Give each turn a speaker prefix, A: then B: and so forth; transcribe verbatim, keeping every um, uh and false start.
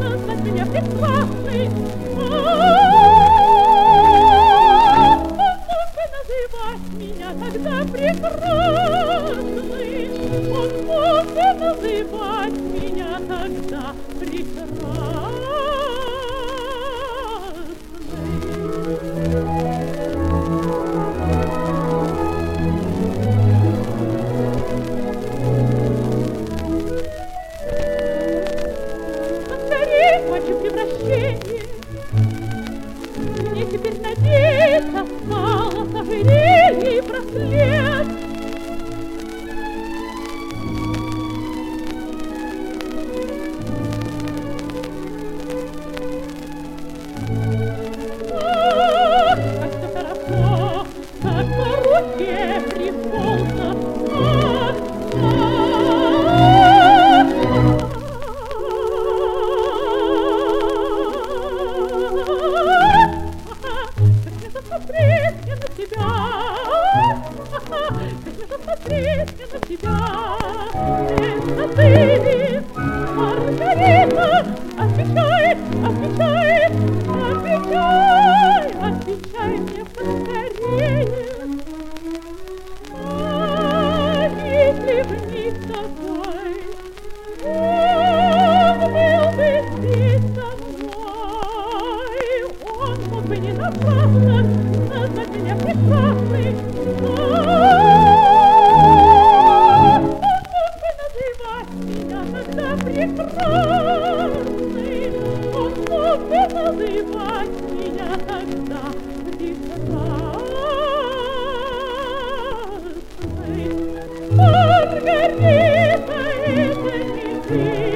A: назвать меня прекрасной. Называть меня тогда прекрасной. Он мог бы называть меня тогда прекрасной. Скорей хочу превращение. Мне теперь надеяться стало с ожерелья и браслет. Ах, как все хорошо, как по руке приколка. Ах, посмотреть мне на тебя, посмотреть мне на тебя, это ты, Маргарита, отвечай, отвечай, отвечай, отвечай мне поскорее. А если б не с тобой, он был бы здесь со мной, он мог бы не напрасно назвать меня прекрасной. Он мог бы называть меня тогда прекрасной. Он мог бы называть меня тогда прекрасной. Маргарита, это не ты.